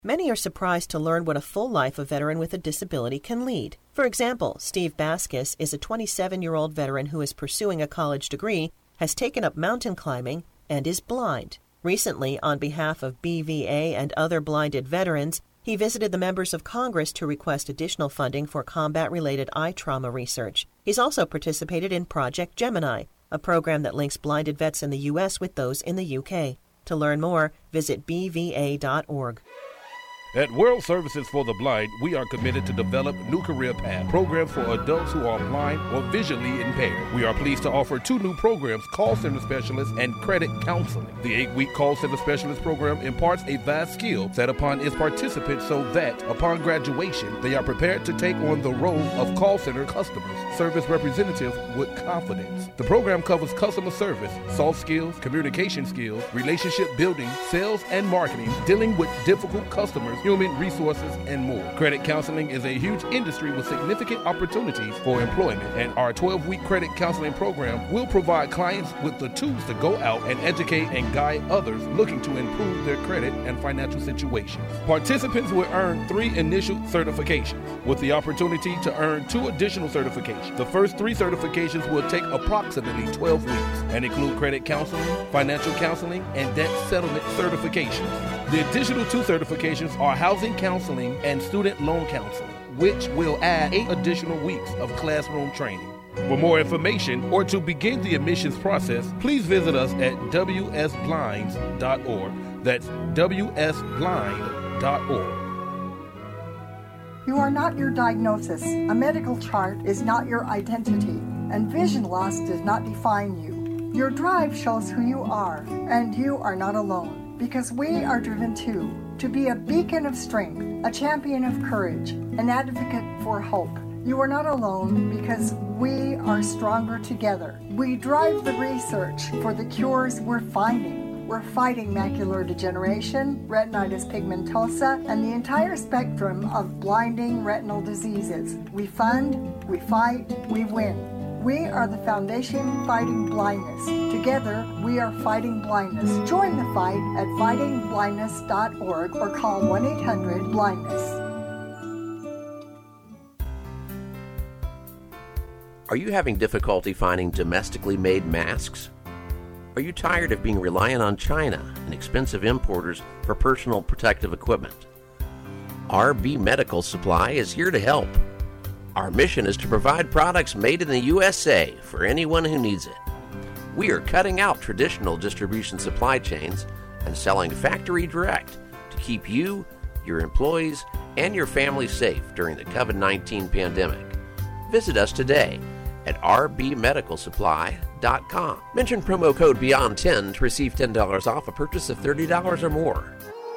Many are surprised to learn what a full life a veteran with a disability can lead. For example, Steve Baskus is a 27-year-old veteran who is pursuing a college degree, has taken up mountain climbing, and is blind. Recently, on behalf of BVA and other blinded veterans, he visited the members of Congress to request additional funding for combat-related eye trauma research. He's also participated in Project Gemini, a program that links blinded vets in the U.S. with those in the U.K. To learn more, visit bva.org. At World Services for the Blind, we are committed to develop new career paths, programs for adults who are blind or visually impaired. We are pleased to offer 2 new programs, Call Center Specialist and Credit Counseling. The 8-week Call Center Specialist program imparts a vast skill set upon its participants so that, upon graduation, they are prepared to take on the role of call center customers, service representative with confidence. The program covers customer service, soft skills, communication skills, relationship building, sales and marketing, dealing with difficult customers, human resources, and more. Credit counseling is a huge industry with significant opportunities for employment, and our 12-week credit counseling program will provide clients with the tools to go out and educate and guide others looking to improve their credit and financial situations. Participants will earn 3 initial certifications, with the opportunity to earn 2 additional certifications. The first 3 certifications will take approximately 12 weeks and include credit counseling, financial counseling, and debt settlement certifications. The additional 2 certifications are housing counseling and student loan counseling, which will add 8 additional weeks of classroom training. For more information or to begin the admissions process, please visit us at wsblinds.org. That's wsblind.org. You are not your diagnosis. A medical chart is not your identity, and vision loss does not define you. Your drive shows who you are, and you are not alone, because we are driven too, to be a beacon of strength, a champion of courage, an advocate for hope. You are not alone because we are stronger together. We drive the research for the cures we're finding. We're fighting macular degeneration, retinitis pigmentosa, and the entire spectrum of blinding retinal diseases. We fund, we fight, we win. We are the Foundation Fighting Blindness. Together, we are fighting blindness. Join the fight at fightingblindness.org or call 1-800-BLINDNESS. Are you having difficulty finding domestically made masks? Are you tired of being reliant on China and expensive importers for personal protective equipment? RB Medical Supply is here to help. Our mission is to provide products made in the USA for anyone who needs it. We are cutting out traditional distribution supply chains and selling factory direct to keep you, your employees, and your family safe during the COVID-19 pandemic. Visit us today at rbmedicalsupply.com. Mention promo code BEYOND10 to receive $10 off a purchase of $30 or more.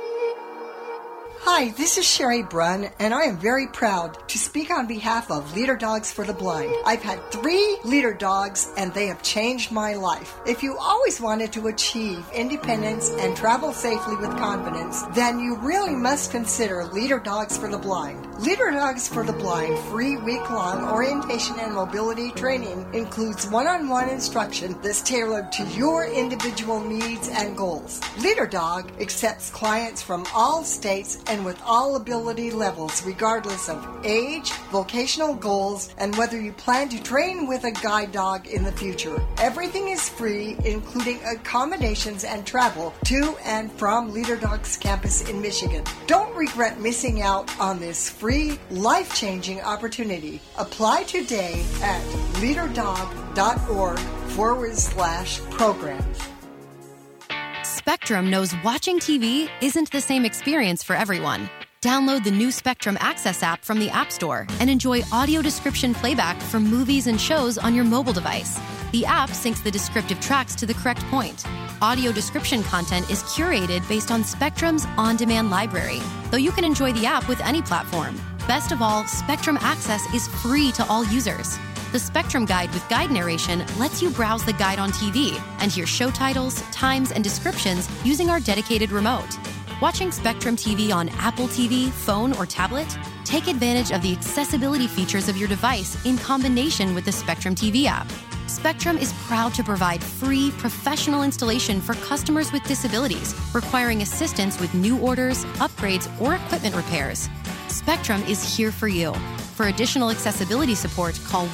Hi, this is Sherry Brunn, and I am very proud to speak on behalf of Leader Dogs for the Blind. I've had 3 Leader Dogs, and they have changed my life. If you always wanted to achieve independence and travel safely with confidence, then you really must consider Leader Dogs for the Blind. Leader Dogs for the Blind free week-long orientation and mobility training includes one-on-one instruction that's tailored to your individual needs and goals. Leader Dog accepts clients from all states and with all ability levels, regardless of age, vocational goals, and whether you plan to train with a guide dog in the future. Everything is free, including accommodations and travel to and from Leader Dog's campus in Michigan. Don't regret missing out on this free, life-changing opportunity. Apply today at leaderdog.org/programs. Spectrum knows watching TV isn't the same experience for everyone. Download the new Spectrum Access app from the App Store and enjoy audio description playback for movies and shows on your mobile device. The app syncs the descriptive tracks to the correct point. Audio description content is curated based on Spectrum's on-demand library, though you can enjoy the app with any platform. Best of all, Spectrum Access is free to all users. The Spectrum Guide with guide narration lets you browse the guide on TV and hear show titles, times, and descriptions using our dedicated remote. Watching Spectrum TV on Apple TV, phone, or tablet? Take advantage of the accessibility features of your device in combination with the Spectrum TV app. Spectrum is proud to provide free professional installation for customers with disabilities requiring assistance with new orders, upgrades, or equipment repairs. Spectrum is here for you. For additional accessibility support, call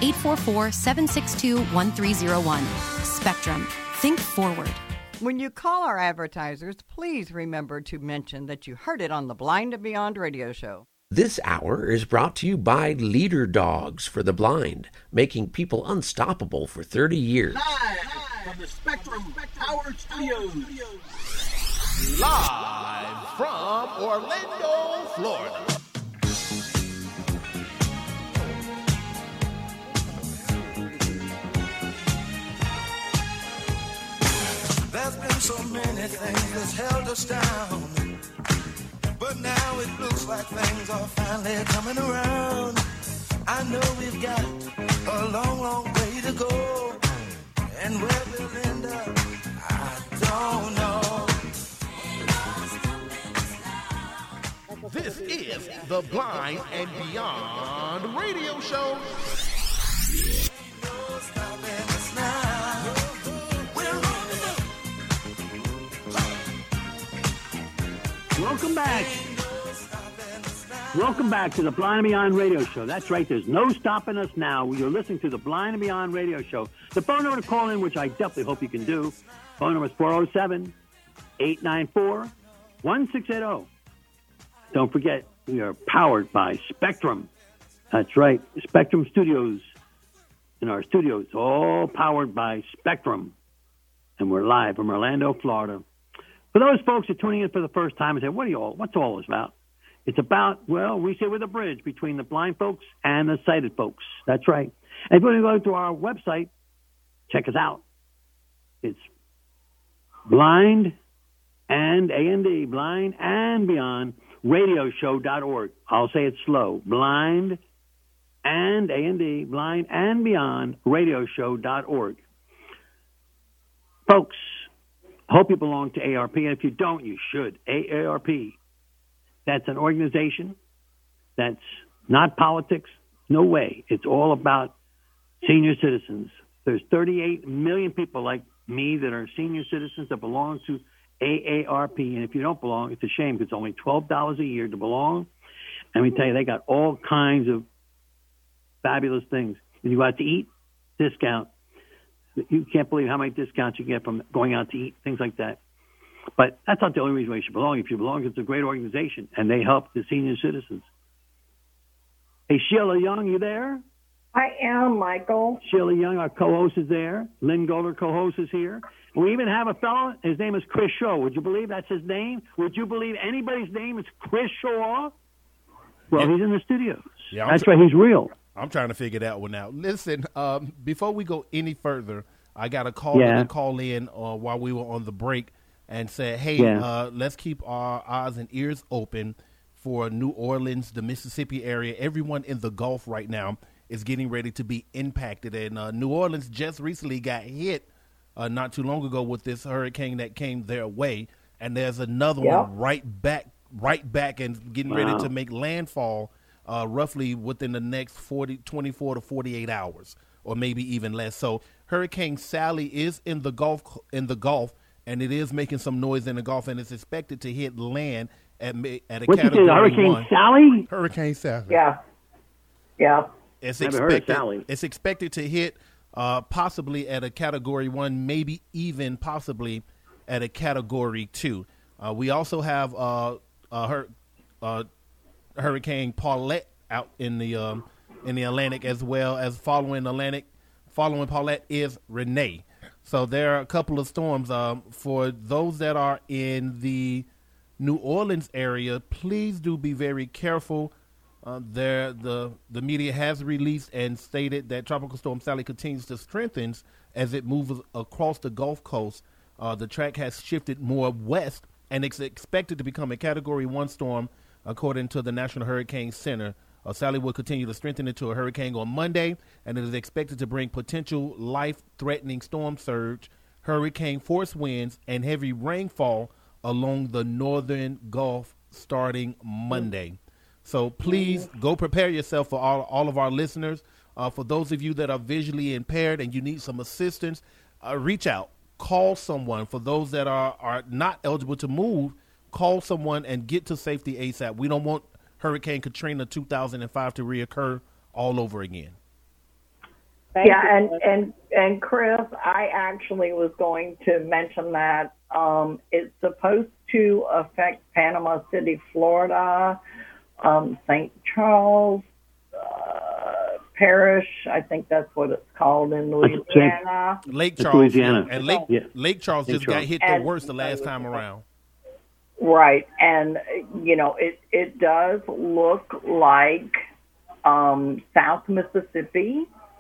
1-844-762-1301. Spectrum. Think forward. When you call our advertisers, please remember to mention that you heard it on the Blind and Beyond radio show. This hour is brought to you by Leader Dogs for the Blind, making people unstoppable for 30 years. Live from the Spectrum Power Studios. Live from Orlando, Florida. There's been so many things that's held us down, but now it looks like things are finally coming around. I know we've got a long, long way to go, and where we'll end up, I don't know. This is the Blind and Beyond radio show. Ain't no stopping us now. We're rolling up. Welcome back. Welcome back to the Blind and Beyond radio show. That's right. There's no stopping us now. You're listening to the Blind and Beyond radio show. The phone number to call in, which I definitely hope you can do, phone number is 407-894-1680. Don't forget, we are powered by Spectrum. That's right. Spectrum Studios. In our studios, all powered by Spectrum. And we're live from Orlando, Florida. For those folks that are tuning in for the first time and say, what's all this about? It's about, well, we say we're the bridge between the blind folks and the sighted folks. That's right. And if you want to go to our website, check us out. It's Blind and A&D, Blind and Beyond, radioshow.org. I'll say it slow. Blind and A&D, Blind and Beyond, radioshow.org. Folks, hope you belong to AARP, and if you don't, you should. AARP. That's an organization that's not politics. No way. It's all about senior citizens. There's 38 million people like me that are senior citizens that belong to AARP. And if you don't belong, it's a shame because it's only $12 a year to belong. And we tell you, they got all kinds of fabulous things. When you go out to eat, discount. You can't believe how many discounts you get from going out to eat, things like that. But that's not the only reason why you should belong. If you belong, it's a great organization, and they help the senior citizens. Hey, Sheila Young, you there? I am, Michael. Sheila Young, our co-host, is there. Lynn Golder, co-host, is here. We even have a fellow, his name is Chris Shaw. Would you believe that's his name? Would you believe anybody's name is Chris Shaw? Well, he's in the studios. Yeah, that's right, he's real. I'm trying to figure that one out. Listen, before we go any further, I got a call to call in while we were on the break and said, hey, let's keep our eyes and ears open for New Orleans, the Mississippi area. Everyone in the Gulf right now is getting ready to be impacted. And New Orleans just recently got hit not too long ago with this hurricane that came their way. And there's another one right back and getting ready to make landfall roughly within the next 24 to 48 hours, or maybe even less. So Hurricane Sally is in the Gulf, and it is making some noise in the Gulf, and it's expected to hit land at a Category 1. Hurricane Sally? Hurricane Sally. Yeah. It's expected to hit possibly at a Category 1, maybe even possibly at a Category 2. We also have Hurricane Paulette out in the Atlantic, as well as following Paulette is Renee. So there are a couple of storms. For those that are in the New Orleans area, please do be very careful. The media has released and stated that Tropical Storm Sally continues to strengthen as it moves across the Gulf Coast. The track has shifted more west, and it's expected to become a Category 1 storm, according to the National Hurricane Center. Sally will continue to strengthen into a hurricane on Monday, and it is expected to bring potential life-threatening storm surge, hurricane force winds, and heavy rainfall along the northern Gulf starting Monday. So please go prepare yourself for all of our listeners. For those of you that are visually impaired and you need some assistance, reach out. Call someone. For those that are not eligible to move, call someone and get to safety ASAP. We don't want Hurricane Katrina 2005 to reoccur all over again. And Chris, I actually was going to mention that it's supposed to affect Panama City, Florida, St. Charles Parish, I think that's what it's called in Louisiana. Lake Charles, Louisiana. And Lake Charles just got hit the worst the last time around. Right, and it does look like South Mississippi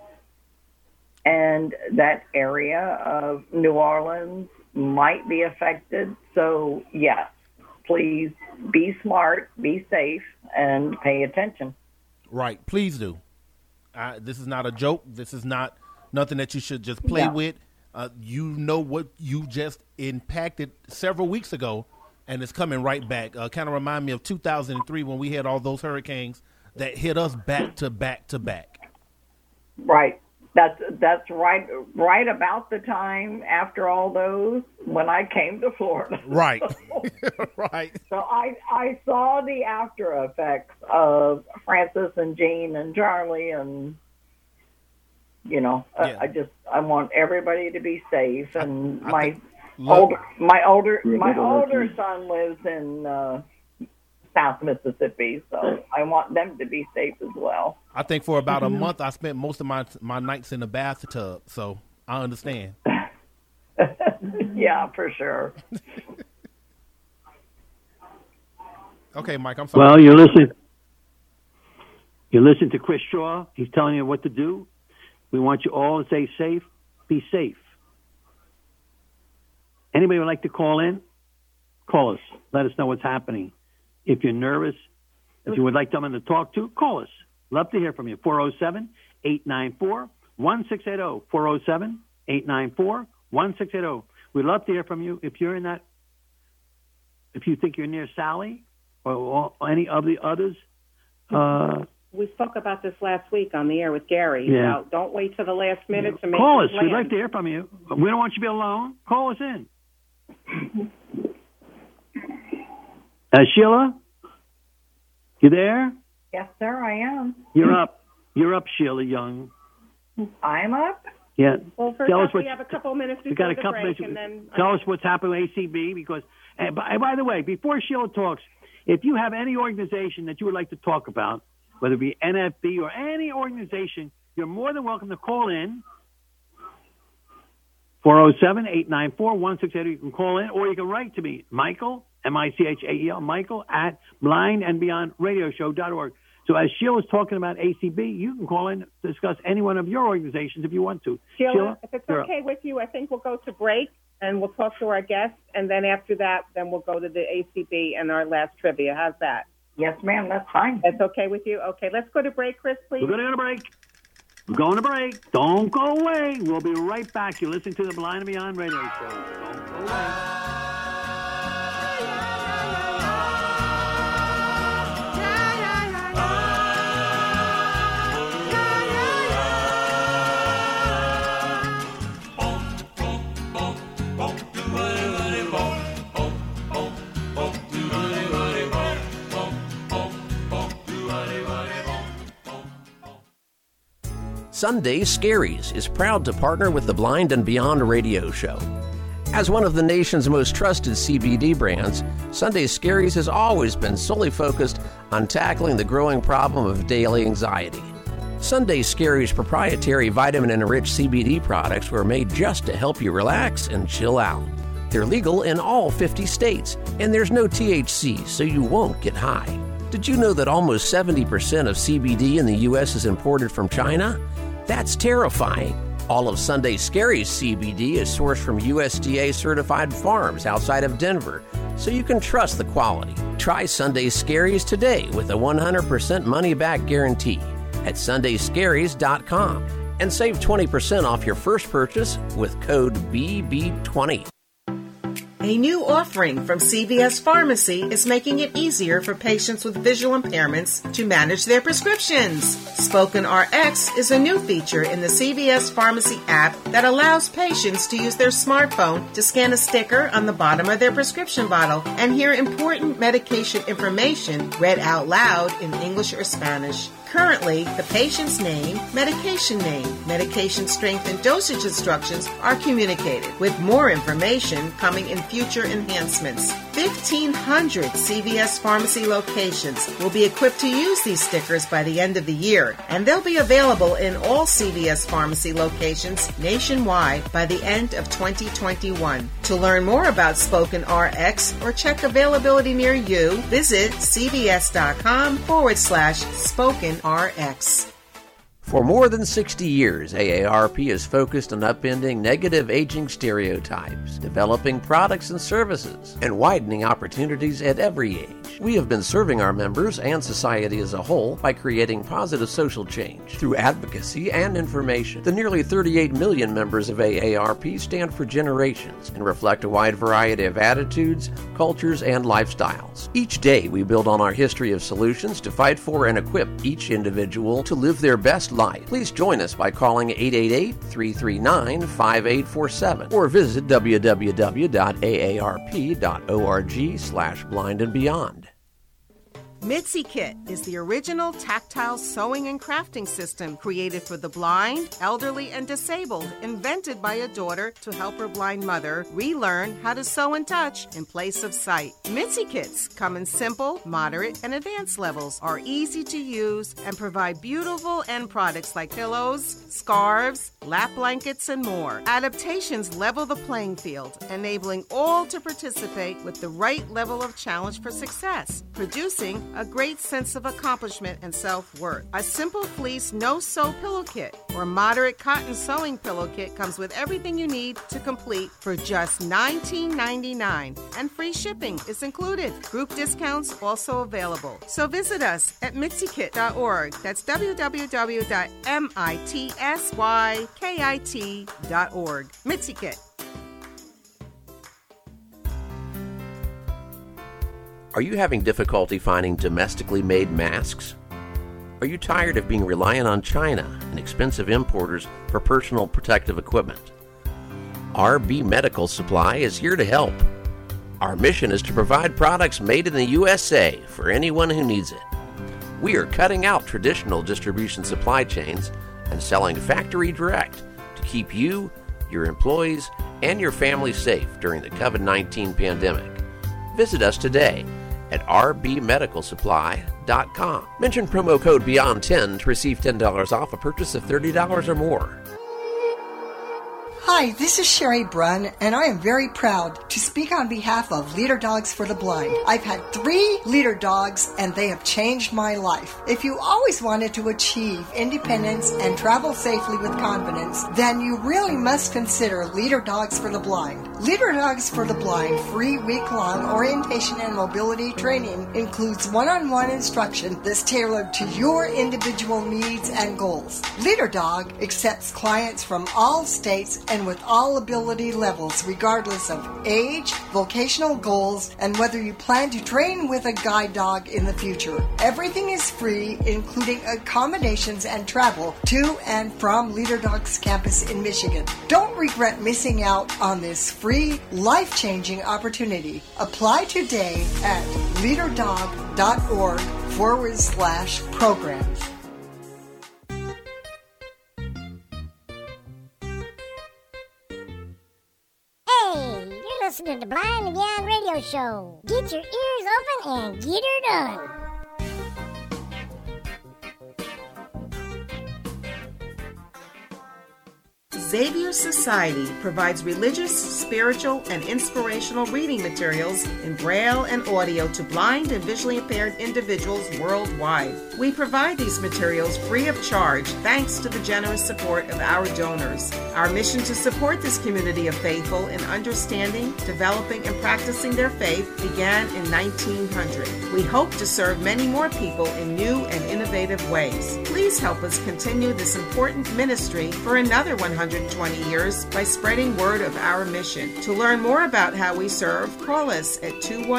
and that area of New Orleans might be affected. So yes, please be smart, be safe, and pay attention. Right, please do. This is not a joke. This is not nothing that you should just play with. You know what you just impacted several weeks ago, and it's coming right back. Kind of remind me of 2003 when we had all those hurricanes that hit us back to back to back. Right. That's right about the time after all those when I came to Florida. Right. Right. So I saw the after effects of Francis and Jean and Charlie, and I want everybody to be safe. And my older son lives in South Mississippi, so I want them to be safe as well. I think for about a month I spent most of my nights in the bathtub, so I understand. Yeah, for sure. Okay, Mike, I'm sorry. Well, you're listening to Chris Shaw. He's telling you what to do. We want you all to stay safe. Be safe. Anybody would like to call in? Call us. Let us know what's happening. If you're nervous, if you would like someone to talk to, call us. Love to hear from you. 407-894-1680. 407-894-1680. We'd love to hear from you. If you're in that, if you think you're near Sally or any of the others. We spoke about this last week on the air with Gary. Yeah. About don't wait till the last minute to make Call us. plans. We'd like to hear from you. We don't want you to be alone. Call us in. Sheila, you there? Yes, sir, I am. You're up. You're up, Sheila Young. I'm up? Yeah. Well, first off, we have a couple of minutes before the break, and then tell us what's happening with ACB. Because, by the way, before Sheila talks, if you have any organization that you would like to talk about, whether it be NFB or any organization, you're more than welcome to call in. 407-894-1680. You can call in, or you can write to me, Michael, Michael, Michael at blindandbeyondradioshow.org. So as Sheila's talking about ACB, you can call in to discuss any one of your organizations if you want to. Sheila, if it's okay with you, I think we'll go to break and we'll talk to our guests, and then after that, then we'll go to the ACB and our last trivia. How's that? Yes, ma'am, that's fine. That's okay with you? Okay, let's go to break, Chris, please. We're going to go to break. We're going to break. Don't go away. We'll be right back. You're listening to the Blind and Beyond Radio Show. Don't go away. Sunday Scaries is proud to partner with the Blind and Beyond Radio Show. As one of the nation's most trusted CBD brands, Sunday Scaries has always been solely focused on tackling the growing problem of daily anxiety. Sunday Scaries' proprietary vitamin-enriched CBD products were made just to help you relax and chill out. They're legal in all 50 states, and there's no THC, so you won't get high. Did you know that almost 70% of CBD in the U.S. is imported from China? That's terrifying. All of Sunday Scaries CBD is sourced from USDA-certified farms outside of Denver, so you can trust the quality. Try Sunday Scaries today with a 100% money-back guarantee at sundayscaries.com and save 20% off your first purchase with code BB20. A new offering from CVS Pharmacy is making it easier for patients with visual impairments to manage their prescriptions. Spoken RX is a new feature in the CVS Pharmacy app that allows patients to use their smartphone to scan a sticker on the bottom of their prescription bottle and hear important medication information read out loud in English or Spanish. Currently, the patient's name, medication strength, and dosage instructions are communicated, with more information coming in future enhancements. 1,500 CVS Pharmacy locations will be equipped to use these stickers by the end of the year, and they'll be available in all CVS Pharmacy locations nationwide by the end of 2021. To learn more about Spoken RX or check availability near you, visit cvs.com/Spoken RX. For more than 60 years, AARP is focused on upending negative aging stereotypes, developing products and services, and widening opportunities at every age. We have been serving our members and society as a whole by creating positive social change through advocacy and information. The nearly 38 million members of AARP stand for generations and reflect a wide variety of attitudes, cultures, and lifestyles. Each day, we build on our history of solutions to fight for and equip each individual to live their best life. Please join us by calling 888-339-5847 or visit www.aarp.org/blindandbeyond. Mitzi Kit is the original tactile sewing and crafting system created for the blind, elderly, and disabled, invented by a daughter to help her blind mother relearn how to sew and touch in place of sight. Mitzi Kits come in simple, moderate, and advanced levels, are easy to use, and provide beautiful end products like pillows, scarves, lap blankets, and more. Adaptations level the playing field, enabling all to participate with the right level of challenge for success, producing a great sense of accomplishment and self-worth. A simple fleece no-sew pillow kit or moderate cotton sewing pillow kit comes with everything you need to complete for just $19.99, and free shipping is included. Group discounts also available. So visit us at mitsykit.org. That's www.mitsykit.org. Mitzi Kit. Are you having difficulty finding domestically made masks? Are you tired of being reliant on China and expensive importers for personal protective equipment? RB Medical Supply is here to help. Our mission is to provide products made in the USA for anyone who needs it. We are cutting out traditional distribution supply chains and selling factory direct to keep you, your employees, and your family safe during the COVID-19 pandemic. Visit us today at rbmedicalsupply.com. Mention promo code BEYOND10 to receive $10 off a purchase of $30 or more. Hi, this is Sherry Brunn, and I am very proud to speak on behalf of Leader Dogs for the Blind. I've had 3 Leader Dogs, and they have changed my life. If you always wanted to achieve independence and travel safely with confidence, then you really must consider Leader Dogs for the Blind. Leader Dogs for the Blind free week-long orientation and mobility training includes one-on-one instruction that's tailored to your individual needs and goals. Leader Dog accepts clients from all states and with all ability levels, regardless of age, vocational goals, and whether you plan to train with a guide dog in the future. Everything is free, including accommodations and travel to and from Leader Dog's campus in Michigan. Don't regret missing out on this free, life-changing opportunity. Apply today at leaderdog.org/programs. You're listening to Blind and Beyond Radio Show. Get your ears open and get her done. Xavier Society provides religious, spiritual, and inspirational reading materials in Braille and audio to blind and visually impaired individuals worldwide. We provide these materials free of charge thanks to the generous support of our donors. Our mission to support this community of faithful in understanding, developing, and practicing their faith began in 1900. We hope to serve many more people in new and innovative ways. Please help us continue this important ministry for another 100 120 years by spreading word of our mission. To learn more about how we serve, call us at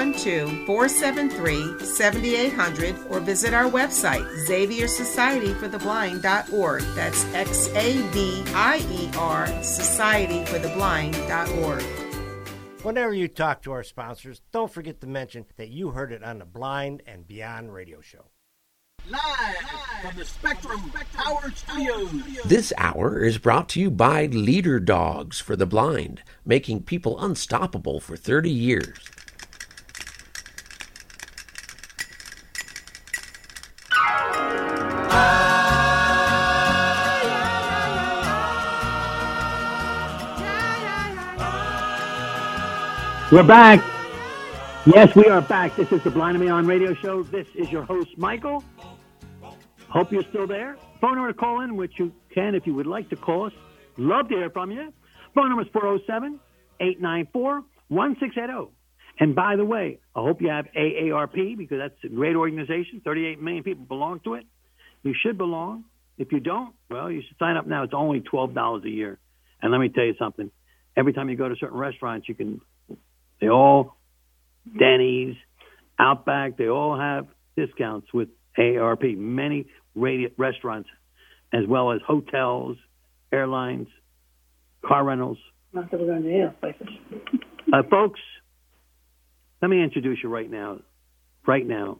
212-473-7800 or visit our website, XavierSocietyForTheBlind.org. That's XAVIER, SocietyForTheBlind.org. Whenever you talk to our sponsors, don't forget to mention that you heard it on the Blind and Beyond radio show. Live from the Spectrum Power Studios. This hour is brought to you by Leader Dogs for the Blind, making people unstoppable for 30 years. We're back. Yes, we are back. This is the Blind and Beyond radio show. This is your host, Michael. Hope you're still there. Phone number to call in, which you can if you would like to call us. Love to hear from you. Phone number is 407-894-1680. And by the way, I hope you have AARP because that's a great organization. 38 million people belong to it. You should belong. If you don't, well, you should sign up now. It's only $12 a year. And let me tell you something. Every time you go to certain restaurants, they all, Denny's, Outback, they all have discounts with AARP. Many restaurants, as well as hotels, airlines, car rentals. Not that we're going to any places. Folks, let me introduce you right now. Right now.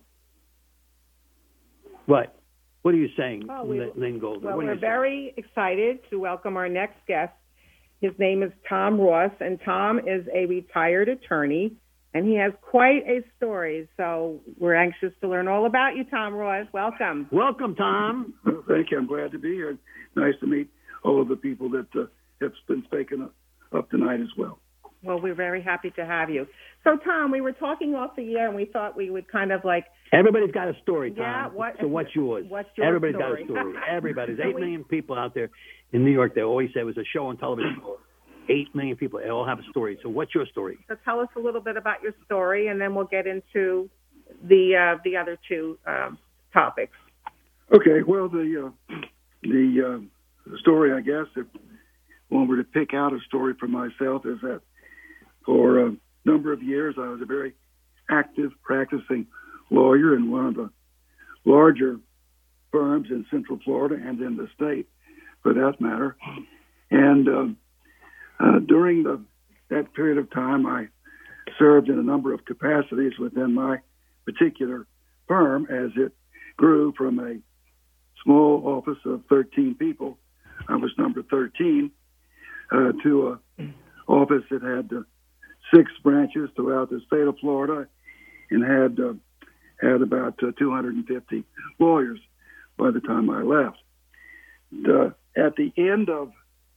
What? What are you saying, Lynn Golden? Well, we're very excited to welcome our next guest. His name is Tom Ross, and Tom is a retired attorney, and he has quite a story. So we're anxious to learn all about you, Tom Ross. Welcome. Welcome, Tom. Well, thank you. I'm glad to be here. Nice to meet all of the people that have been speaking up tonight as well. Well, we're very happy to have you. So, Tom, we were talking off the air, and we thought we would kind of like... Everybody's got a story, Tom. Yeah. What's yours? What's your Everybody's story? got a story. Everybody's 8 million people out there in New York. They always say it was a show on television. 8 million people. They all have a story. So what's your story? So tell us a little bit about your story, and then we'll get into the other two topics. Okay. Well, the story, I guess, if one were to pick out a story for myself, is that for a number of years I was a very active practicing lawyer in one of the larger firms in Central Florida and in the state, for that matter. And during that period of time, I served in a number of capacities within my particular firm as it grew from a small office of 13 people. I was number 13 to an office that had 6 branches throughout the state of Florida and had about 250 lawyers by the time I left. At the end of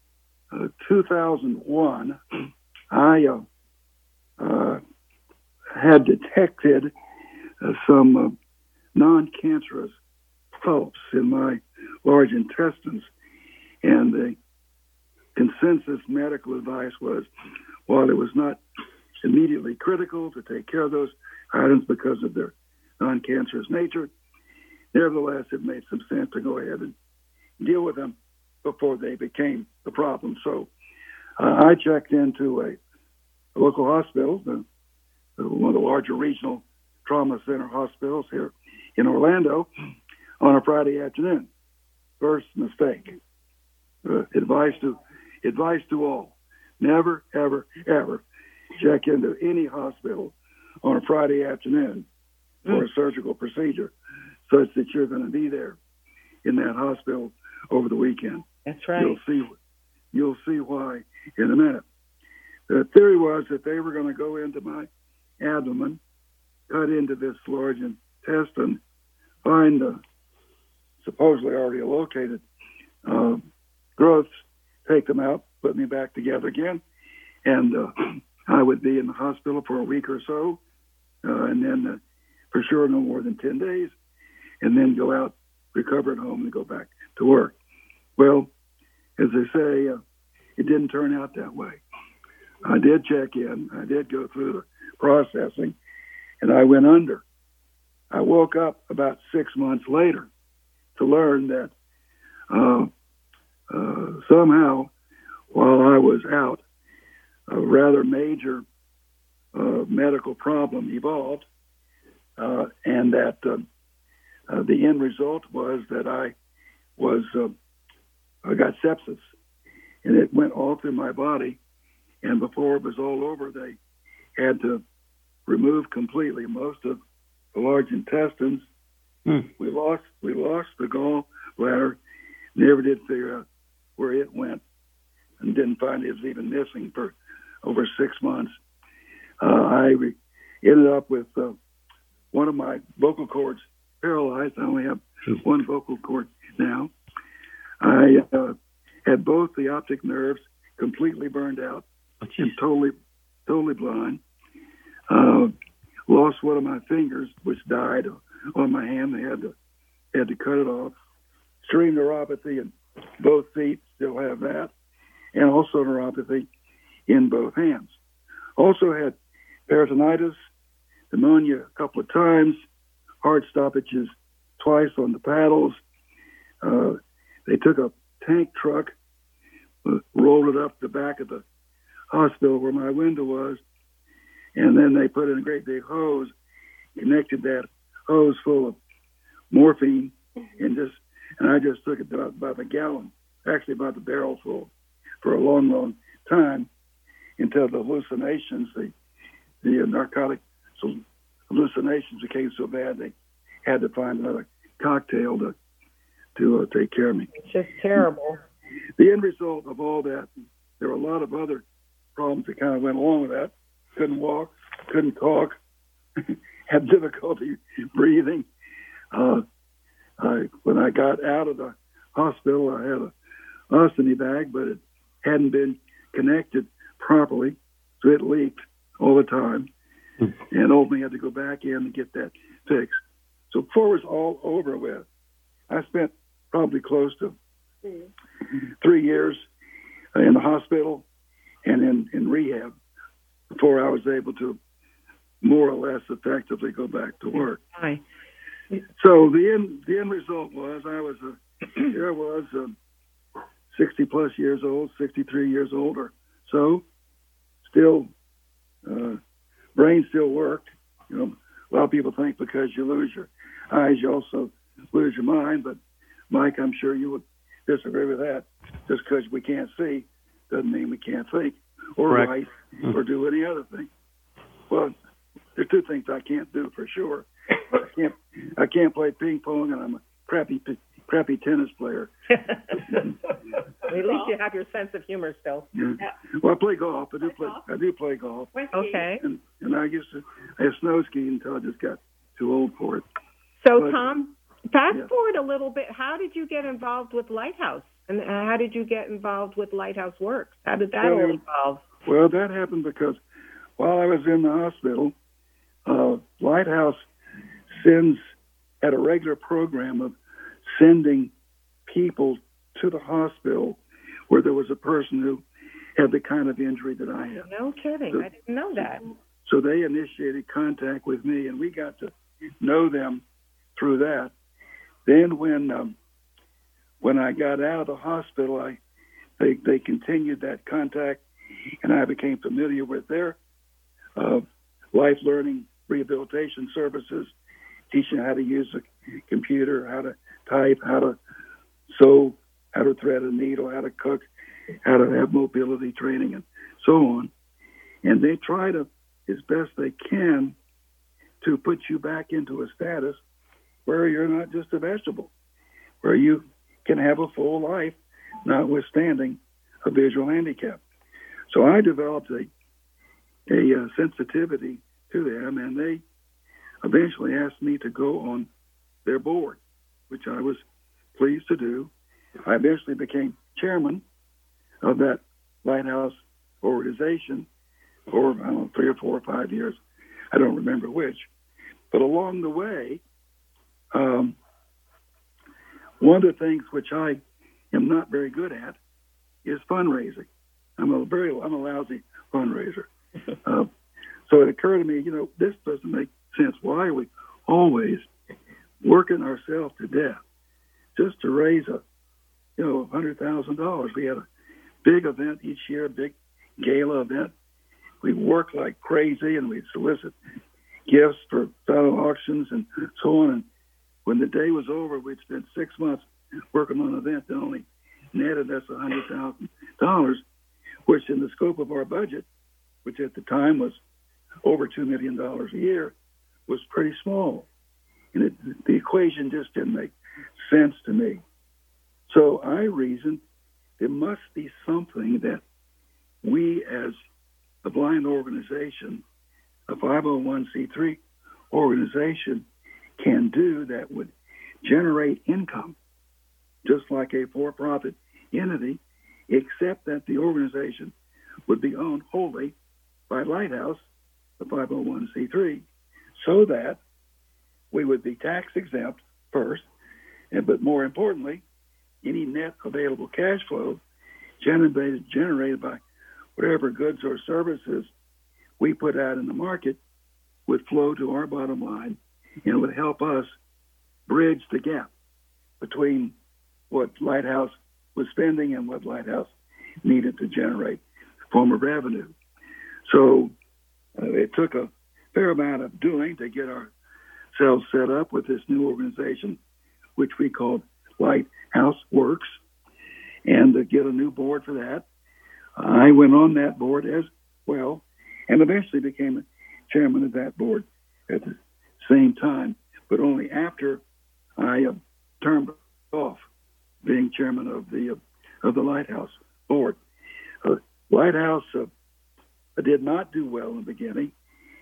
2001, I had detected some non-cancerous polyps in my large intestines, and the consensus medical advice was, while it was not immediately critical to take care of those items because of their non-cancerous nature, nevertheless, it made some sense to go ahead and deal with them before they became the problem. So I checked into a local hospital, one of the larger regional trauma center hospitals here in Orlando, on a Friday afternoon. First mistake. Advice to all: never, ever, ever check into any hospital on a Friday afternoon for a surgical procedure, such that you're going to be there in that hospital over the weekend. That's right. You'll see why in a minute. The theory was that they were going to go into my abdomen, cut into this large intestine, find supposedly already located growths, take them out, put me back together again, and I would be in the hospital for a week or so, and then for sure no more than 10 days, and then go out, recover at home, and go back to work. Well, as they say, it didn't turn out that way. I did check in. I did go through the processing, and I went under. I woke up about 6 months later to learn that somehow while I was out, a rather major medical problem evolved, and that the end result was that I got sepsis, and it went all through my body. And before it was all over, they had to remove completely most of the large intestines. We lost the gallbladder. Never did figure out where it went, and didn't find it was even missing for over 6 months. I ended up with one of my vocal cords paralyzed. I only have one vocal cord now. I had both the optic nerves completely burned out, and totally blind. Lost one of my fingers, which died on my hand. They had to cut it off. Extreme neuropathy in both feet, still have that, and also neuropathy in both hands. Also had peritonitis, pneumonia a couple of times, heart stoppages twice on the paddles. They took a tank truck, rolled it up the back of the hospital where my window was, and then they put in a great big hose, connected that hose full of morphine, and I just took it about the gallon, actually about the barrel full, for a long, long time, until the hallucinations, the narcotic hallucinations became so bad they had to find another cocktail to take care of me. It's just terrible. The end result of all that, there were a lot of other problems that kind of went along with that. Couldn't walk, couldn't talk, had difficulty breathing. When I got out of the hospital, I had a ostomy bag, but it hadn't been connected properly, so it leaked all the time, and ultimately had to go back in and get that fixed. So before it was all over with, I spent probably close to 3 years in the hospital and in rehab before I was able to more or less effectively go back to work. Hi. So the end result was I was 60 plus years old, 63 years old or so, still brain still worked. You know, a lot of people think because you lose your eyes, you also lose your mind. But Mike, I'm sure you would disagree with that. Just because we can't see doesn't mean we can't think or Correct. write or do any other thing. Well, there's two things I can't do for sure. I can't play ping pong, and I'm a crappy tennis player. At least you have your sense of humor still. Yeah. Well, I play golf. I do play golf. Okay. And I have snow skied until I just got too old for it. So, But, Tom, fast forward a little bit. How did you get involved with Lighthouse? And how did you get involved with Lighthouse Works? How did that all evolve? Well, that happened because while I was in the hospital, Lighthouse had a regular program of sending people to the hospital where there was a person who had the kind of injury that I had. No kidding. I didn't know that. So they initiated contact with me, and we got to know them through that. Then when I got out of the hospital, they continued that contact, and I became familiar with their life learning rehabilitation services, teaching how to use a computer, how to type, how to sew, how to thread a needle, how to cook, how to have mobility training, and so on. And they try to, as best they can, to put you back into a status where you're not just a vegetable, where you can have a full life, notwithstanding a visual handicap. So I developed a sensitivity to them, and they eventually asked me to go on their board, which I was pleased to do. I eventually became chairman of that Lighthouse organization for, 3 or 4 or 5 years. I don't remember which. But along the way, one of the things which I am not very good at is fundraising. I'm a lousy fundraiser. So it occurred to me, this doesn't make sense. Why are we always working ourselves to death just to raise $100,000? We had a big event each year, a big gala event. We work like crazy, and we solicit gifts for fellow auctions and so on. And when the day was over, we'd spent 6 months working on an event that only netted us $100,000, which in the scope of our budget, which at the time was over $2 million a year, was pretty small. And the equation just didn't make sense to me. So I reasoned there must be something that we as a blind organization, a 501c3 organization, can do that would generate income, just like a for-profit entity, except that the organization would be owned wholly by Lighthouse, the 501c3, so that we would be tax exempt first, but more importantly, any net available cash flow generated by whatever goods or services we put out in the market would flow to our bottom line and would help us bridge the gap between what Lighthouse was spending and what Lighthouse needed to generate form of revenue. So it took a fair amount of doing to get ourselves set up with this new organization, which we called Lighthouse Works, and to get a new board for that. I went on that board as well and eventually became a chairman of that board at the same time, but only after I termed off being chairman of the Lighthouse board. Lighthouse did not do well in the beginning.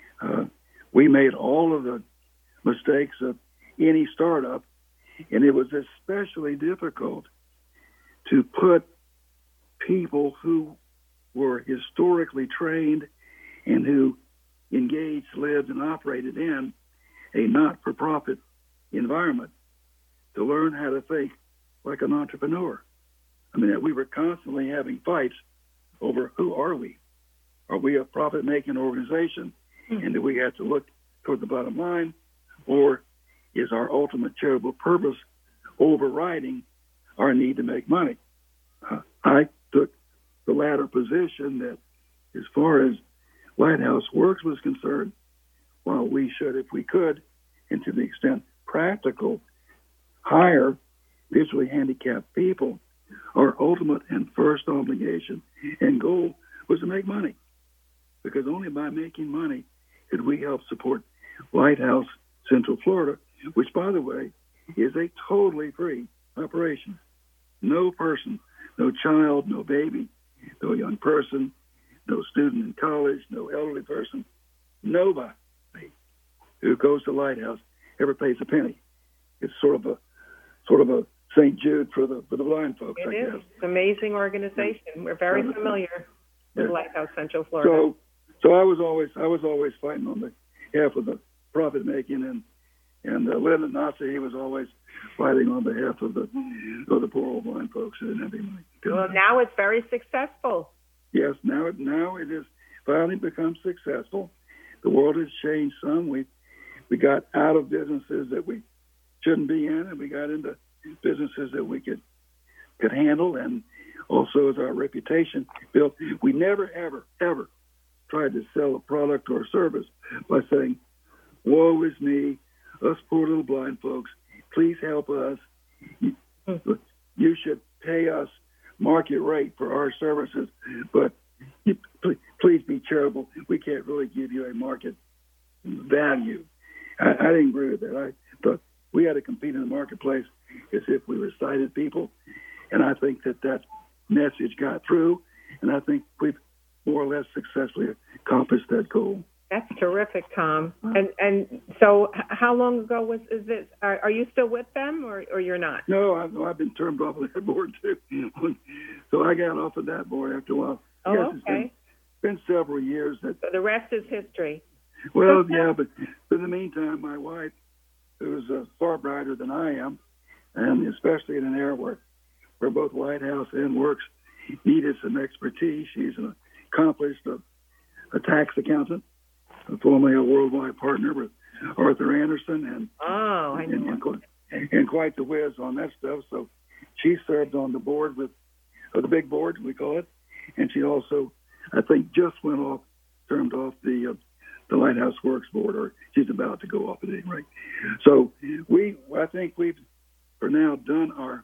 We made all of the mistakes of any startup, and it was especially difficult to put people who were historically trained and who engaged, lived, and operated in a not-for-profit environment to learn how to think like an entrepreneur. I mean, we were constantly having fights over who are we? Are we a profit-making organization, and do we have to look toward the bottom line, or is our ultimate charitable purpose overriding our need to make money? I took the latter position, that as far as Lighthouse Works was concerned, while we should, if we could, and to the extent practical, hire visually handicapped people, our ultimate and first obligation and goal was to make money. Because only by making money could we help support Lighthouse Central Florida, which, by the way, is a totally free operation. No person, no child, no baby, no young person, no student in college, no elderly person, nobody who goes to Lighthouse ever pays a penny. It's sort of a St. Jude for the blind folks. It is. It's an amazing organization. We're very familiar with Lighthouse Central Florida. So I was always fighting on behalf of the profit making, and Lyndon Nazi, he was always fighting on behalf of the poor old blind folks who didn't have any money. Well, now it's very successful. Yes, now it has finally become successful. The world has changed some. We got out of businesses that we shouldn't be in, and we got into businesses that we could handle, and also as our reputation built. We never, ever tried to sell a product or a service by saying, woe is me, us poor little blind folks, please help us. You should pay us market rate for our services, but please be charitable. We can't really give you a market value. I didn't agree with that. I thought we had to compete in the marketplace as if we were sighted people, and I think that message got through, and I think we've more or less successfully accomplished that goal. That's terrific, Tom. And so how long ago is this? Are you still with them, or you're not? No, I've been turned off of that board, too. So I got off of that board after a while. Oh, yes, okay. It's been several years. So the rest is history. Well, yeah, but in the meantime, my wife, who's far brighter than I am, and especially in an area where both Lighthouse and Works needed some expertise. She's an accomplished a tax accountant, formerly a worldwide partner with Arthur Anderson, and quite the whiz on that stuff. So she served on the board of the big board, we call it, and she also, I think, just turned off the Lighthouse Works board, or she's about to go off at any rate. So I think we've for now done our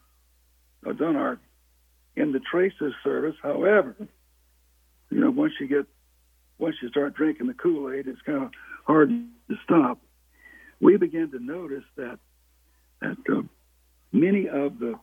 in the traces service. However, once you start drinking the Kool-Aid, it's kind of hard to stop. We began to notice that many of the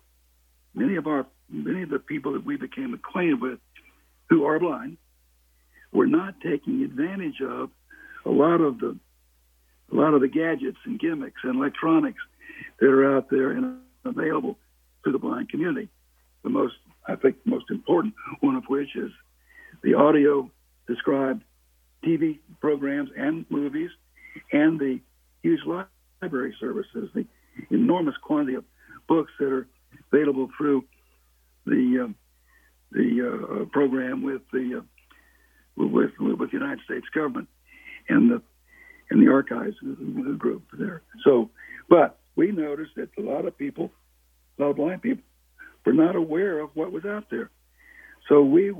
people that we became acquainted with who are blind were not taking advantage of a lot of the gadgets and gimmicks and electronics that are out there and available to the blind community. I think the most important one of which is the audio described TV programs and movies, and the huge library services, the enormous quantity of books that are available through the program with the United States government and the archives group there. So, but we noticed that a lot of blind people, were not aware of what was out there. So we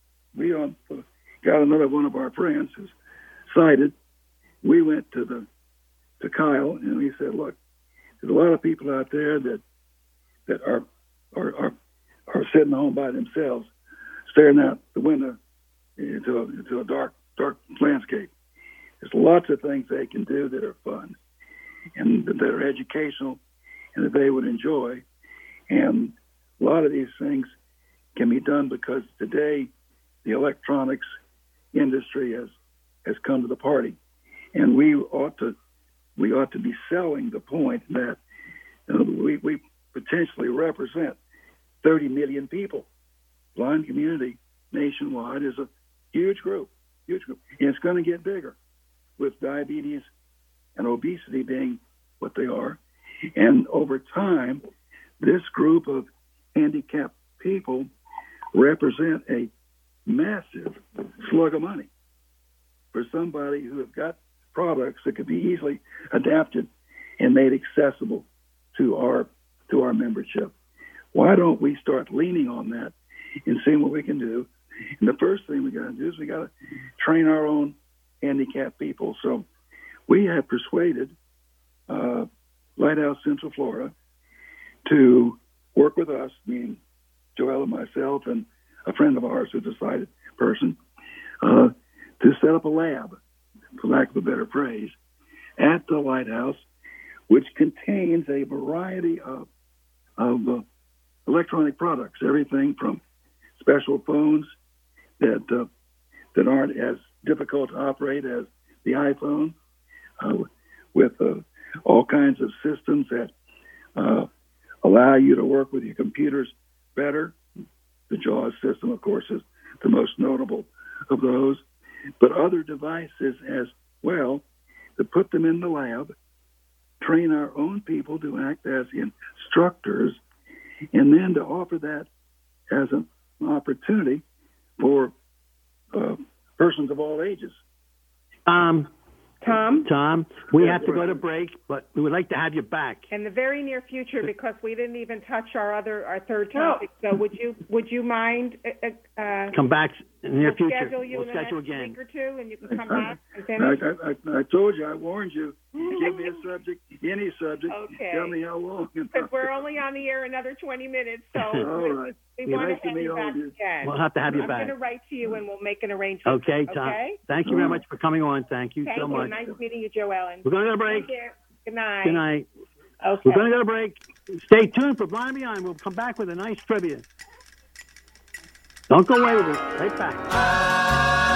got another one of our friends who's sighted. We went to Kyle and we said, look, there's a lot of people out there that are sitting home by themselves, staring out the window into a dark landscape. There's lots of things they can do that are fun and that are educational and that they would enjoy. And a lot of these things can be done because today the electronics industry has come to the party, and we ought to be selling the point that we potentially represent 30 million people. Blind community nationwide is a huge group, and it's going to get bigger with diabetes and obesity being what they are. And over time, this group of handicapped people represent a massive slug of money for somebody who have got products that could be easily adapted and made accessible to our membership. Why don't we start leaning on that and seeing what we can do? And the first thing we got to do is we got to train our own handicapped people. So we have persuaded Lighthouse Central Florida to work with us, meaning Joelle and myself and a friend of ours who's a sighted person, to set up a lab, for lack of a better phrase, at the Lighthouse, which contains a variety of electronic products, everything from special phones that aren't as difficult to operate as the iPhone, with all kinds of systems that allow you to work with your computers better. The JAWS system, of course, is the most notable of those, but other devices as well, to put them in the lab, train our own people to act as instructors, and then to offer that as an opportunity for persons of all ages. Tom, we have to go to break, but we would like to have you back in the very near future, because we didn't even touch our third topic. So would you mind come back in the near future? We'll schedule again. Week or two, and you can come back and finish. I told you, I warned you. Give me a subject, any subject. Okay. Tell me how long. Because we're only on the air another 20 minutes, so all right. we want to have you back again. We'll have to have you back. I'm going to write to you, and we'll make an arrangement. Okay, Tom. Okay? Thank you very much for coming on. Thank you so much. Nice meeting you, Joellen. We're going to go to break. Good night. Good night. Okay. We're going to go to break. Stay tuned for Blind Beyond. We'll come back with a nice trivia. Don't go away with it. Right back.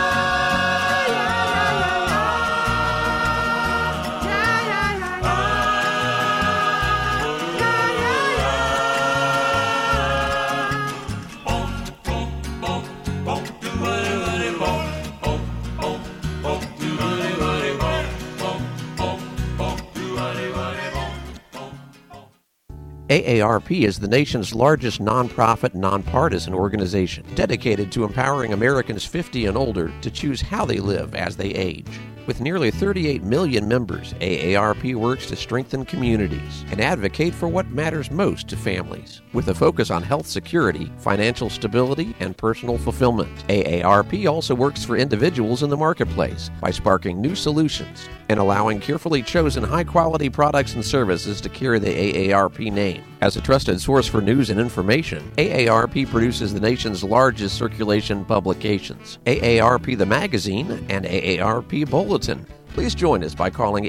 AARP is the nation's largest nonprofit, nonpartisan organization dedicated to empowering Americans 50 and older to choose how they live as they age. With nearly 38 million members, AARP works to strengthen communities and advocate for what matters most to families. With a focus on health security, financial stability, and personal fulfillment, AARP also works for individuals in the marketplace by sparking new solutions and allowing carefully chosen high-quality products and services to carry the AARP name. As a trusted source for news and information, AARP produces the nation's largest circulation publications, AARP the Magazine and AARP Bulletin. Please join us by calling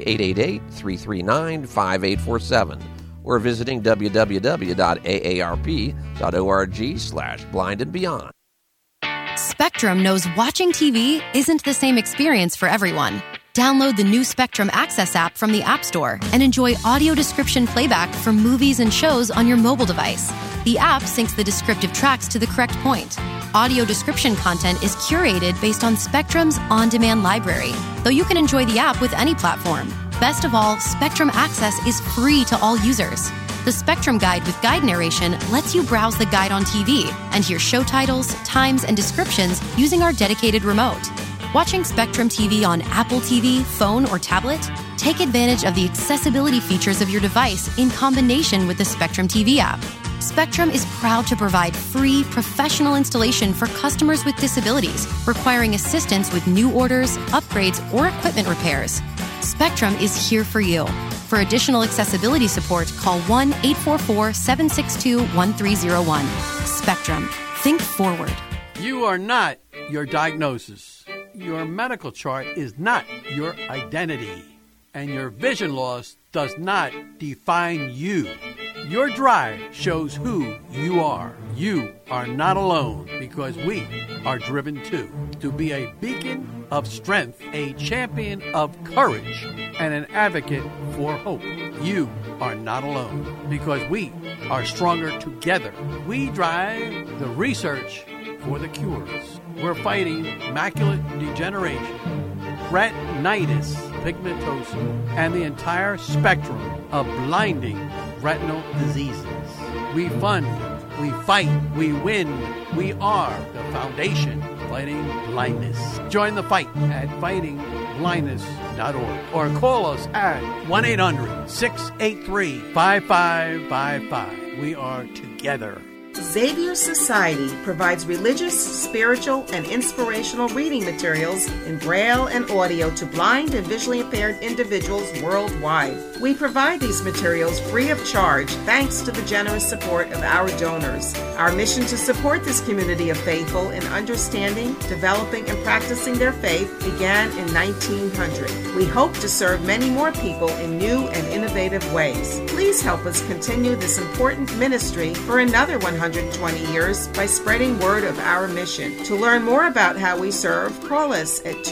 888-339-5847 or visiting www.aarp.org/blindandbeyond. Spectrum knows watching TV isn't the same experience for everyone. Download the new Spectrum Access app from the App Store and enjoy audio description playback from movies and shows on your mobile device. The app syncs the descriptive tracks to the correct point. Audio description content is curated based on Spectrum's on-demand library, though you can enjoy the app with any platform. Best of all, Spectrum Access is free to all users. The Spectrum Guide with guide narration lets you browse the guide on TV and hear show titles, times, and descriptions using our dedicated remote. Watching Spectrum TV on Apple TV, phone, or tablet? Take advantage of the accessibility features of your device in combination with the Spectrum TV app. Spectrum is proud to provide free professional installation for customers with disabilities requiring assistance with new orders, upgrades, or equipment repairs. Spectrum is here for you. For additional accessibility support, call 1-844-762-1301. Spectrum. Think forward. You are not your diagnosis. Your medical chart is not your identity. And your vision loss does not define you. Your drive shows who you are. You are not alone because we are driven too. To be a beacon of strength, a champion of courage, and an advocate for hope. You are not alone because we are stronger together. We drive the research for the cures. We're fighting macular degeneration, retinitis pigmentosa, and the entire spectrum of blinding retinal diseases. We fund, we fight, we win. We are the foundation fighting blindness. Join the fight at fightingblindness.org or call us at 1-800-683-5555. We are together. Xavier Society provides religious, spiritual, and inspirational reading materials in Braille and audio to blind and visually impaired individuals worldwide. We provide these materials free of charge thanks to the generous support of our donors. Our mission to support this community of faithful in understanding, developing, and practicing their faith began in 1900. We hope to serve many more people in new and innovative ways. Please help us continue this important ministry for another 120 years by spreading word of our mission. To learn more about how we serve, call us at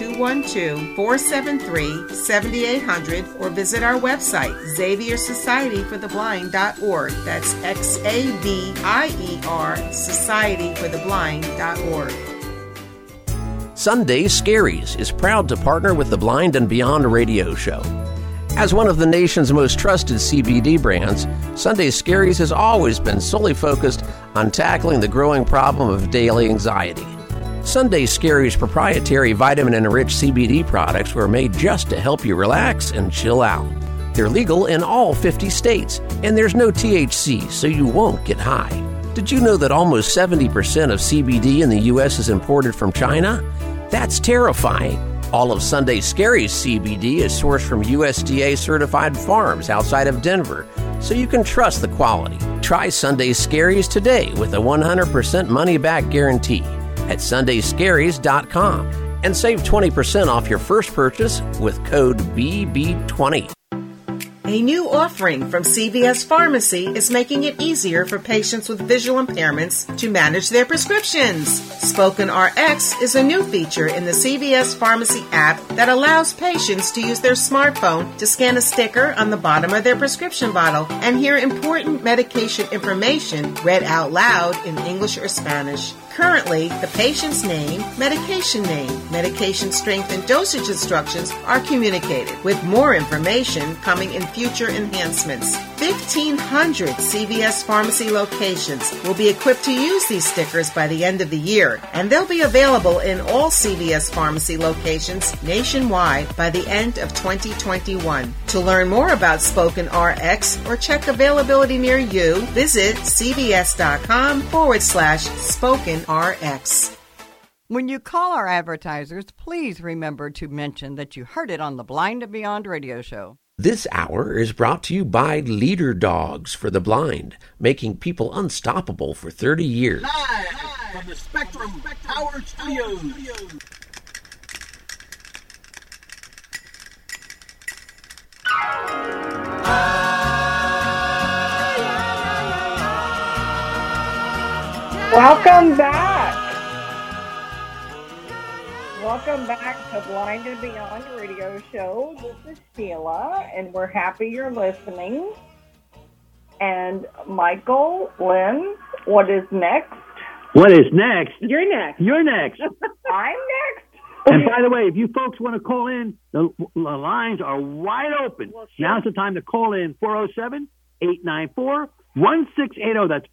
212-473-7800 or visit our website, XavierSocietyForTheBlind.org. That's XAVIER SocietyForTheBlind.org. Sunday Scaries is proud to partner with the Blind and Beyond radio show. As one of the nation's most trusted CBD brands, Sunday Scaries has always been solely focused on tackling the growing problem of daily anxiety. Sunday Scaries' proprietary vitamin-enriched CBD products were made just to help you relax and chill out. They're legal in all 50 states, and there's no THC, so you won't get high. Did you know that almost 70% of CBD in the U.S. is imported from China? That's terrifying. All of Sunday Scaries CBD is sourced from USDA-certified farms outside of Denver, so you can trust the quality. Try Sunday Scaries today with a 100% money-back guarantee at sundayscaries.com and save 20% off your first purchase with code BB20. A new offering from CVS Pharmacy is making it easier for patients with visual impairments to manage their prescriptions. Spoken RX is a new feature in the CVS Pharmacy app that allows patients to use their smartphone to scan a sticker on the bottom of their prescription bottle and hear important medication information read out loud in English or Spanish. Currently, the patient's name, medication strength, and dosage instructions are communicated, with more information coming in future enhancements. 1,500 CVS Pharmacy locations will be equipped to use these stickers by the end of the year, and they'll be available in all CVS Pharmacy locations nationwide by the end of 2021. To learn more about Spoken RX or check availability near you, visit cvs.com/Spoken RX. When you call our advertisers, please remember to mention that you heard it on the Blind and Beyond radio show. This hour is brought to you by Leader Dogs for the Blind, making people unstoppable for 30 years. Live from the Spectrum Power Studios. Welcome back. Welcome back to Blind and Beyond Radio Show. This is Sheila, and we're happy you're listening. And Michael, Lynn, what is next? What is next? You're next. You're next. I'm next. And by the way, if you folks want to call in, the lines are wide open. Well, sure. Now's the time to call in 407-894-1680. That's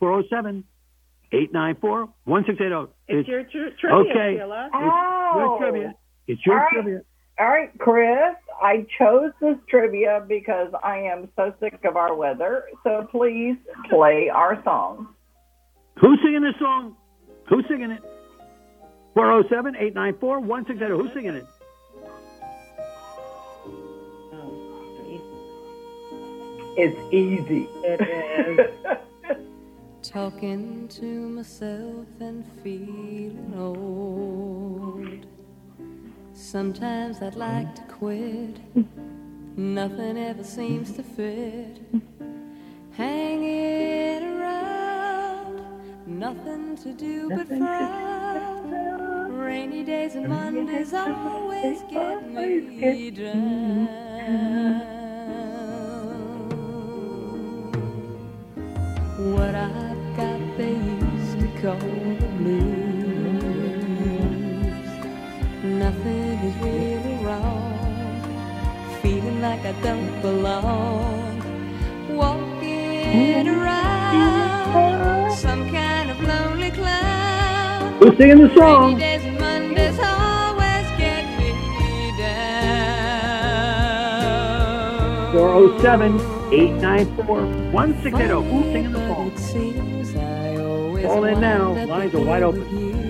407-894-1680. It's your trivia, okay. Sheila. Oh. Your trivia. It's your trivia. All right, Chris, I chose this trivia because I am so sick of our weather. So please play our song. Who's singing this song? Who's singing it? 407-894-1680. Who's singing it? It's easy. It is. Talking to myself and feeling old. Sometimes I'd like to quit. Nothing ever seems to fit. Hanging around, nothing to do but frown. Rainy days and Mondays always get me down. What I've got they used to call the blues. Nothing is really wrong. Feeling like I don't belong. Walking around some kind of lonely cloud. Who's singing the song? Rainy days and Mondays always get me down. 407-894-1680. Who's singing the song? Call in now. Lines are wide open.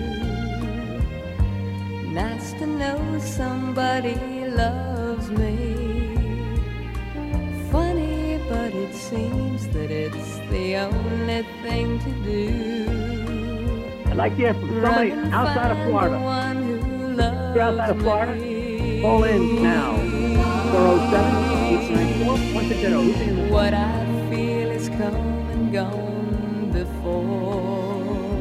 Nice to know somebody loves me. Funny, but it seems that it's the only thing to do. I'd like to hear from somebody outside of Florida. If you're outside of Florida, call in now. 407-894-1680. Who's singing the song? What I feel is come and gone before.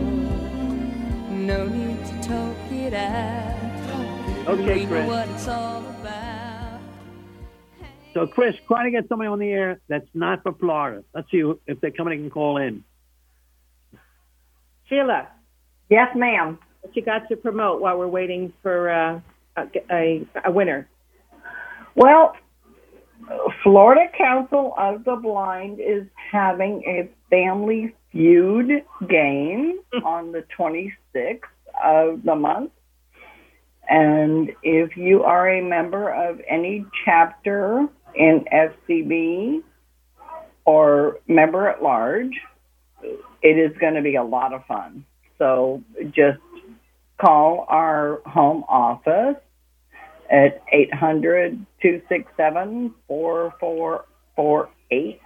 No need to talk it out. Okay, We Chris. know what it's all about. So, Chris, try to get somebody on the air that's not from Florida. Let's see if they're coming and can call in. Sheila. Yes, ma'am. What you got to promote while we're waiting for a winner? Well, Florida Council of the Blind is having a Family Feud game on the 26th of the month. And if you are a member of any chapter in FCB or member at large, it is going to be a lot of fun. So just call our home office at 800-267-4448.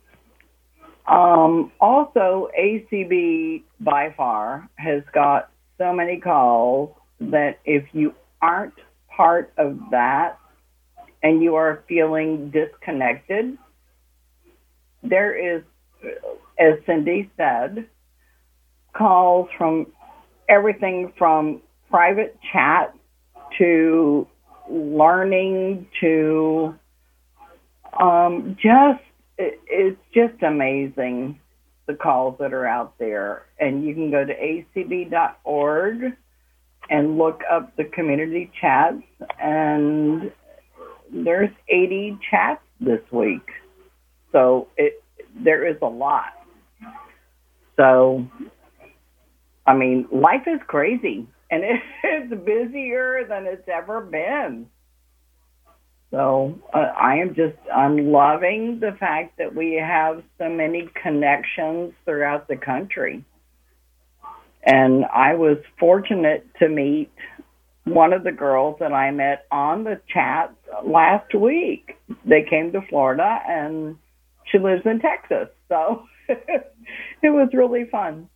Also, ACB by far has got so many calls that if you aren't part of that and you are feeling disconnected, there is, as Cindy said, calls from everything from private chat to learning to it's just amazing. the calls that are out there. And you can go to acb.org and look up the community chats. And there's 80 chats this week. So there is a lot. So, I mean, life is crazy. And it's busier than it's ever been. So I'm loving the fact that we have so many connections throughout the country. And I was fortunate to meet one of the girls that I met on the chat last week. They came to Florida, and she lives in Texas. So it was really fun.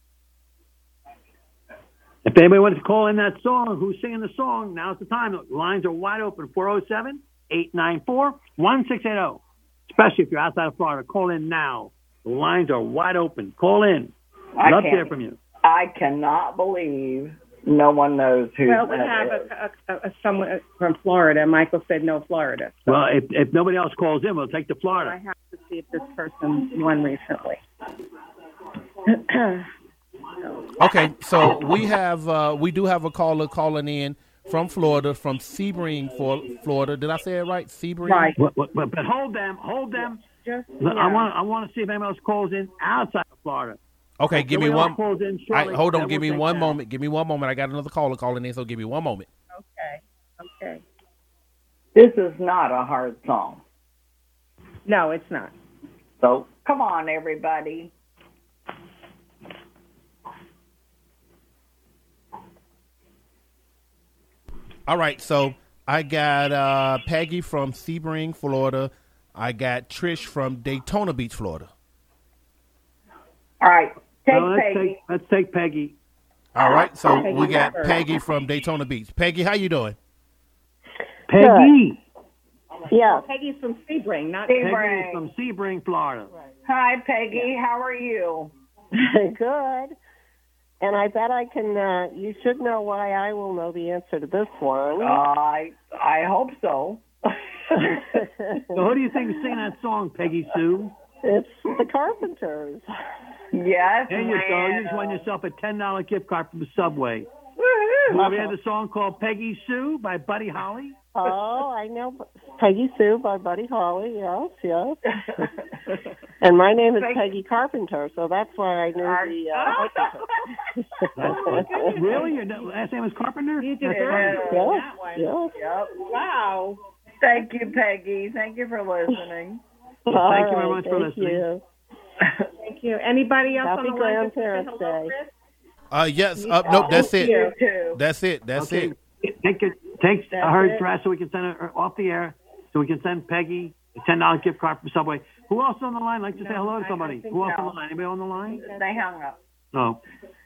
If anybody wants to call in that song, who's singing the song, now's the time. The lines are wide open, 407-894-1680. Especially if you're outside of Florida, call in now. The lines are wide open. Call in. Love to hear from you. I cannot believe no one knows who. Well, we have someone from Florida. Michael said no Florida. So well, if nobody else calls in, we'll take to Florida. I have to see if this person won recently. Okay, so we do have a caller calling in from Florida, from Sebring, Florida. Did I say it right? Sebring? Right. But hold them. Just, I want to see if anyone else calls in outside of Florida. Okay, give me one. Hold on, give me one moment. Give me 1 moment. I got another caller calling in, so give me 1 moment. Okay. This is not a hard song. No, it's not. So come on, everybody. All right, so I got Peggy from Sebring, Florida. I got Trish from Daytona Beach, Florida. All right, Peggy. Let's take Peggy. All right, so Peggy we got Pepper. Peggy from Daytona Beach. Peggy, how you doing? Peggy. Yeah. Peggy's from Sebring, not Peggy from Sebring, Florida. Hi, Peggy. How are you? Good. And I bet I can, you should know why I will know the answer to this one. I hope so. So who do you think is singing that song, Peggy Sue? It's the Carpenters. Yes, There you go. You just won yourself a $10 gift card from the Subway. Woo-hoo. Have you heard the song called Peggy Sue by Buddy Holly? Oh, I know Peggy Sue by Buddy Holly. Yes. And my name is Peggy Carpenter, so that's why I knew the Carpenter. Really? Your last name is Carpenter? You did Yes. that one. Yes. Yep. Wow. Thank you, Peggy. Thank you for listening. Thank you very much for listening. You. Thank you. Anybody else Happy on the line? Grandparents Day. Yes. Nope, that's it. You too. That's it. Okay. Take her address so we can send her off the air, so we can send Peggy a $10 gift card from Subway. Who else on the line? Like to say hello to somebody? Who else on the line? Anybody on the line? They hung up. No.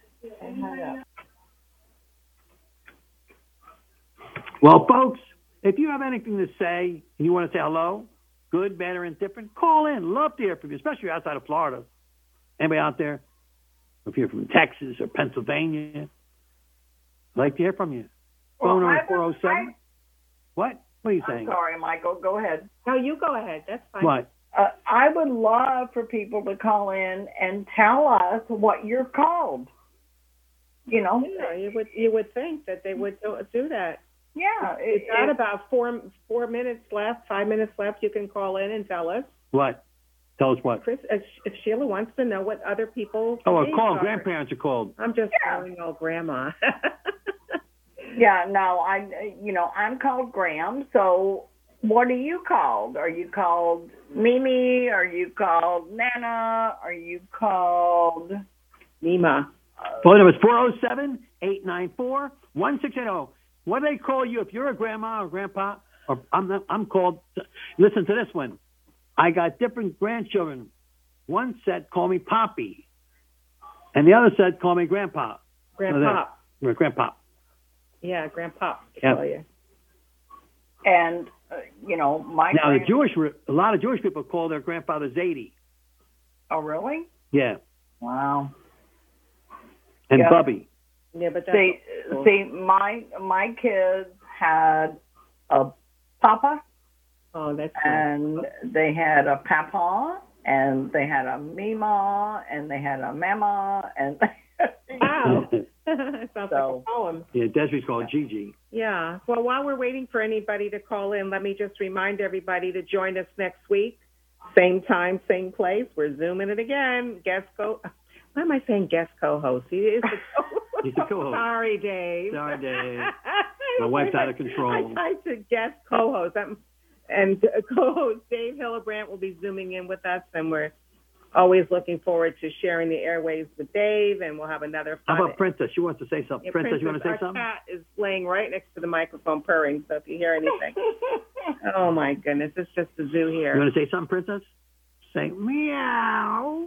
Well, folks, if you have anything to say and you want to say hello, good, bad, or indifferent, call in. Love to hear from you, especially outside of Florida. Anybody out there? If you're from Texas or Pennsylvania, I'd like to hear from you. Phone number 407. What? What are you saying? Sorry, Michael. Go ahead. No, you go ahead. That's fine. What? I would love for people to call in and tell us what you're called. You know? Yeah, you would think that they would do that. Yeah. We've got about 4 minutes left, 5 minutes left. You can call in and tell us. What? Tell us what? Chris, if Sheila wants to know what other people. Oh, call. Grandparents are called. I'm just calling old grandma. Yeah, no, I'm called Graham. So what are you called? Are you called Mimi? Are you called Nana? Are you called Nima? Phone number is 407-894-1680. What do they call you if you're a grandma or grandpa? Or I'm called. Listen to this one. I got different grandchildren. One said, call me Poppy. And the other said, call me Grandpa. Grandpa. Grandpa. Yeah, Grandpa. Yeah. Call you. And, a lot of Jewish people call their grandfather Zadie. Oh, really? Yeah. Wow. And Yeah. Bubby. Yeah, but that's see, my kids had a papa. Oh, that's and they had a papa, and they had a Mima, and they had a Mama, and wow. It sounds like a poem. Yeah, Desiree's called Gigi. Yeah. Well, while we're waiting for anybody to call in, let me just remind everybody to join us next week. Same time, same place. We're Zooming it again. Why am I saying guest co-host? He is the co-host. He's the co-host. Sorry, Dave. Sorry, Dave. My wife's out of control. I said guest co-host. And co-host Dave Hillebrand will be Zooming in with us, and we're always looking forward to sharing the airwaves with Dave, and we'll have another fun. How about Princess? She wants to say something. Yeah, Princess, you want to say something? Our cat is laying right next to the microphone purring, so if you hear anything. Oh, my goodness. It's just a zoo here. You want to say something, Princess? Say meow.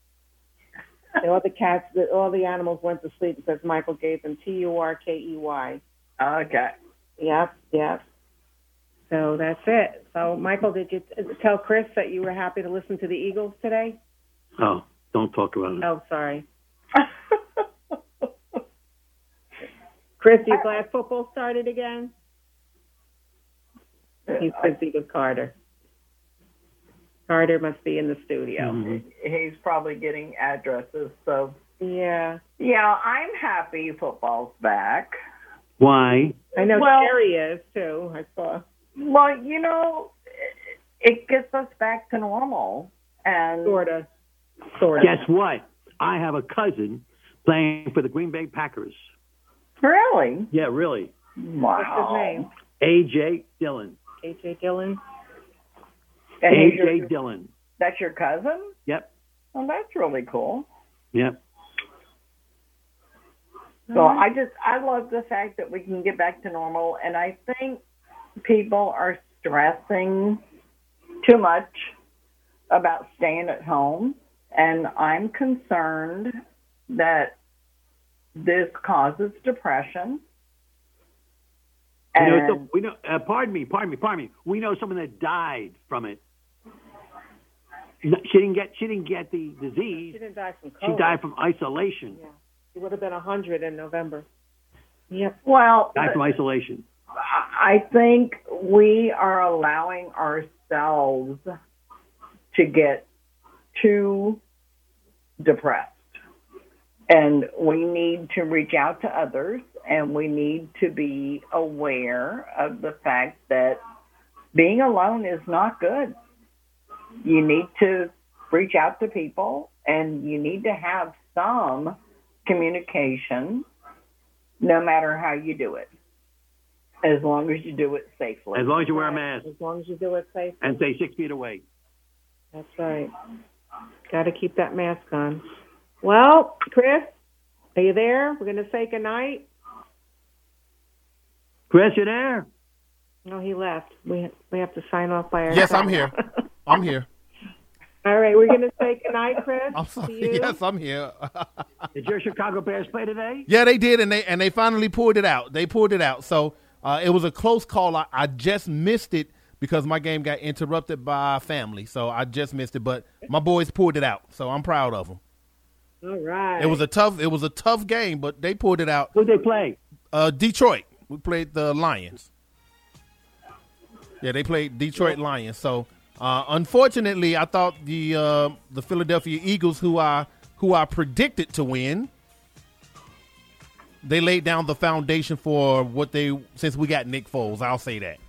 All the animals went to sleep because Michael gave them Turkey. Okay. Yep. So that's it. So, Michael, did you tell Chris that you were happy to listen to the Eagles today? Oh, don't talk about it. Oh, sorry. Chris, you glad football started again? He's busy with Carter. Carter must be in the studio. Mm-hmm. He's probably getting addresses, so. Yeah. Yeah, I'm happy football's back. Why? I know Terry is, too. I saw. Well, you know, it gets us back to normal. And Sort of. Guess what? I have a cousin playing for the Green Bay Packers. Really? Yeah, really. Wow. What's his name? A.J. Dillon. A.J. Dillon? A.J. Dillon. That's your cousin? Yep. Well, that's really cool. Yep. So I love the fact that we can get back to normal, and I think people are stressing too much about staying at home, and I'm concerned that this causes depression. And we know. Pardon me. We know someone that died from it. She didn't get the disease. She didn't die from COVID. She died from isolation. Yeah. She would have been 100 in November. Yep. Well, died from isolation. I think we are allowing ourselves to get too depressed. And we need to reach out to others, and we need to be aware of the fact that being alone is not good. You need to reach out to people, and you need to have some communication, no matter how you do it, as long as you do it safely. As long as you wear a mask. As long as you do it safely. And stay 6 feet away. That's right. Got to keep that mask on. Well, Chris, are you there? We're going to say goodnight. Chris, you there? No, he left. We have to sign off by ourselves. Yes, I'm here. I'm here. All right, we're going to say goodnight, Chris. I'm sorry. Yes, I'm here. Did your Chicago Bears play today? Yeah, they did, and they finally pulled it out. They pulled it out. So it was a close call. I just missed it because my game got interrupted by family. So I just missed it, but my boys pulled it out. So I'm proud of them. All right. It was a tough game, but they pulled it out. Who'd they play? Detroit. We played the Lions. Yeah, they played Detroit Lions. So unfortunately, I thought the Philadelphia Eagles, who I predicted to win, they laid down the foundation for since we got Nick Foles. I'll say that.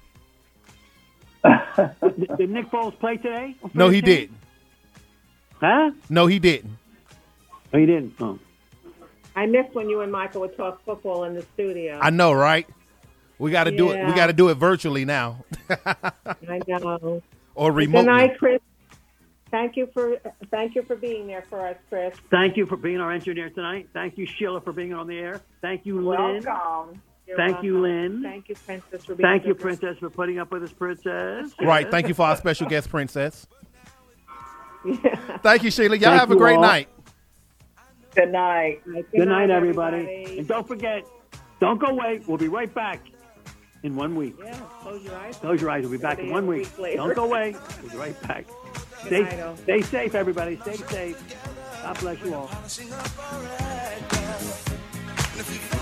Did Nick Foles play today? No, he didn't. Huh? No, he didn't. Oh, he didn't? Oh. I missed when you and Michael would talk football in the studio. I know, right? We got to do it. We got to do it virtually now. I know. Or remotely. Good night, Chris. Thank you for being there for us, Chris. Thank you for being our engineer tonight. Thank you, Sheila, for being on the air. Thank you, Lynn. Welcome. Thank you, Lynn. Thank you, Princess, for being Thank you, Princess, for putting up with us, Princess. Right. Thank you for our special guest, Princess. Yeah. Thank you, Sheila. Y'all have a great night. Good night. Good night, everybody. And don't forget, don't go away. We'll be right back in 1 week. Yeah, close your eyes. Close your eyes. We'll be back in 1 week. Don't go away. We'll be right back. Stay safe, everybody. Stay safe. God bless you all.